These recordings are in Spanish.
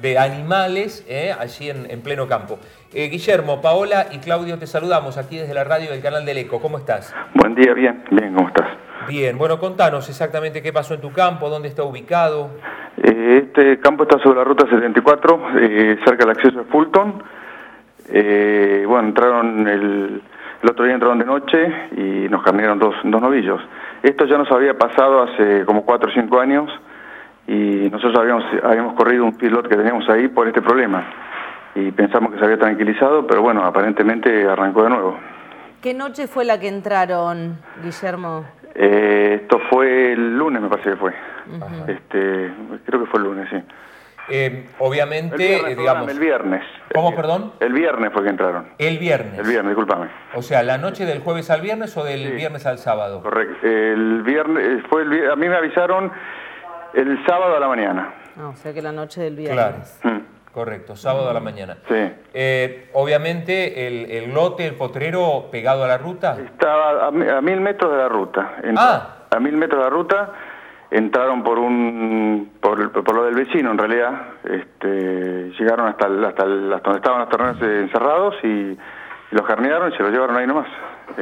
de animales allí en pleno campo. Guillermo, Paola y Claudio, te saludamos aquí desde la radio del canal del Eco. ¿Cómo estás? Buen día, bien, ¿cómo estás? Bien, bueno, contanos exactamente qué pasó en tu campo, dónde está ubicado. Este campo está sobre la ruta 74, cerca del acceso a Fulton. Bueno, entraron el otro día entraron de noche y nos carnearon dos novillos. Esto ya nos había pasado hace como 4 o 5 años y nosotros habíamos corrido un feedlot que teníamos ahí por este problema y pensamos que se había tranquilizado, pero bueno, aparentemente arrancó de nuevo. ¿Qué noche fue la que entraron, Guillermo? Esto fue el lunes, me parece que fue. Creo que fue el lunes, sí. Obviamente, el viernes, digamos... El viernes. ¿Cómo, perdón? El viernes fue que entraron. El viernes. El viernes, discúlpame. O sea, ¿la noche del jueves al viernes o del viernes al sábado? Correcto. El viernes, a mí me avisaron el sábado a la mañana. No, o sea que la noche del viernes. Claro. Correcto, sábado a la mañana. Sí. Obviamente, el lote, el potrero pegado a la ruta. Estaba a 1000 metros de la ruta. A 1000 metros de la ruta. Entraron por lo del vecino, en realidad. Llegaron hasta donde estaban los terrenos encerrados y los carnearon y se los llevaron ahí nomás.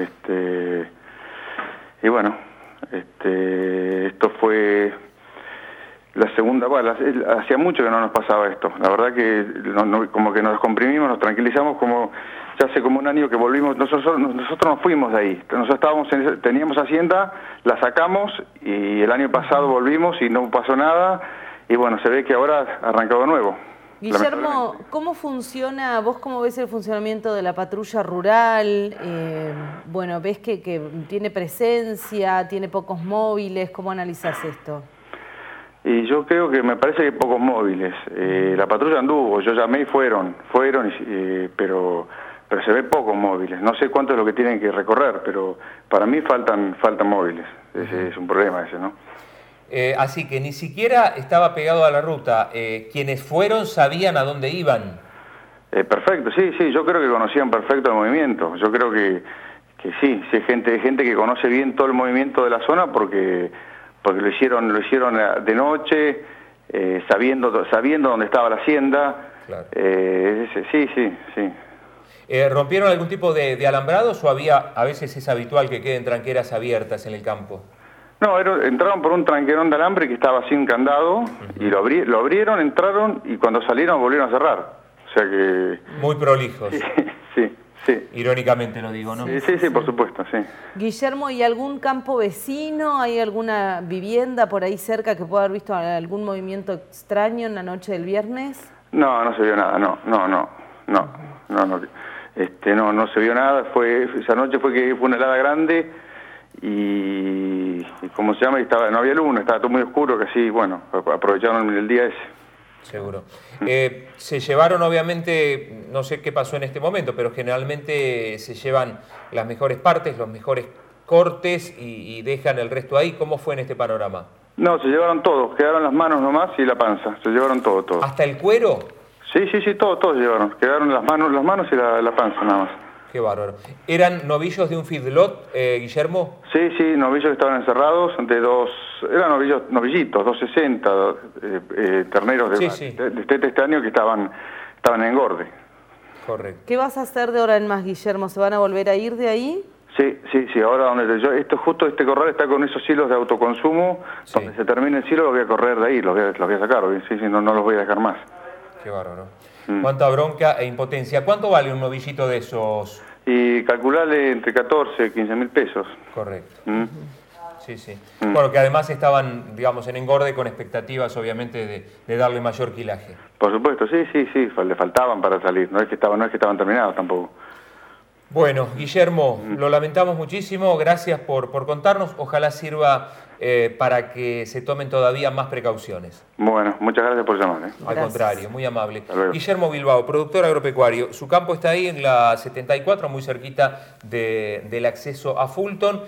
Y bueno, esto fue la segunda. Bueno, hacía mucho que no nos pasaba esto. La verdad que como que nos comprimimos, nos tranquilizamos, como ya hace como un año que volvimos. Nosotros nos fuimos de ahí. Nosotros teníamos hacienda, la sacamos y el año pasado volvimos y no pasó nada. Y bueno, se ve que ahora ha arrancado de nuevo. Guillermo, ¿cómo funciona, vos cómo ves el funcionamiento de la patrulla rural? Bueno, ¿ves que tiene presencia, tiene pocos móviles? ¿Cómo analizás esto? Y yo creo que me parece que pocos móviles. La patrulla anduvo, yo llamé y fueron, pero se ve pocos móviles. No sé cuánto es lo que tienen que recorrer, pero para mí faltan móviles. Ese es un problema ese, ¿no? Así que ni siquiera estaba pegado a la ruta. Quienes fueron sabían a dónde iban. Perfecto, sí, yo creo que conocían perfecto el movimiento. Yo creo que sí, hay gente que conoce bien todo el movimiento de la zona porque lo hicieron de noche, sabiendo dónde estaba la hacienda. Claro. Sí. ¿Rompieron algún tipo de alambrados o a veces es habitual que queden tranqueras abiertas en el campo? No, entraron por un tranquerón de alambre que estaba sin candado y lo abrieron, entraron y cuando salieron volvieron a cerrar. O sea que... Muy prolijos. Sí. Irónicamente lo digo, ¿no? Sí, por supuesto, sí. Guillermo, ¿y algún campo vecino? ¿Hay alguna vivienda por ahí cerca que pueda haber visto algún movimiento extraño en la noche del viernes? No se vio nada, no se vio nada. Esa noche fue una helada grande y ¿cómo se llama? No había luna, estaba todo muy oscuro, que así, bueno, aprovecharon el día ese. Seguro. Se llevaron, obviamente, no sé qué pasó en este momento, pero generalmente se llevan las mejores partes, los mejores cortes y dejan el resto ahí. ¿Cómo fue en este panorama? No, se llevaron todo, quedaron las manos nomás y la panza, se llevaron todo. ¿Hasta el cuero? Sí, todo llevaron, quedaron las manos y la panza nada más. Qué bárbaro. ¿Eran novillos de un feedlot, Guillermo? Sí, novillos que estaban encerrados eran novillitos, 260, terneros de este año que estaban en engorde. Correcto. ¿Qué vas a hacer de ahora en más, Guillermo? ¿Se van a volver a ir de ahí? Sí, ahora justo este corral está con esos hilos de autoconsumo, donde se termine el hilo los voy a correr de ahí, los voy a sacar, no los voy a dejar más. Qué bárbaro. Cuánta bronca e impotencia. ¿Cuánto vale un novillito de esos? Y calcularle entre 14 y 15 mil pesos. Correcto. Sí. Bueno, que además estaban, digamos, en engorde con expectativas, obviamente, de darle mayor quilaje. Por supuesto, sí. Le faltaban para salir. No es que estaban terminados tampoco. Bueno, Guillermo, lo lamentamos muchísimo. Gracias por contarnos. Ojalá sirva para que se tomen todavía más precauciones. Bueno, muchas gracias por llamar. Al contrario, muy amable. Guillermo Bilbao, productor agropecuario. Su campo está ahí en la 74, muy cerquita del acceso a Fulton.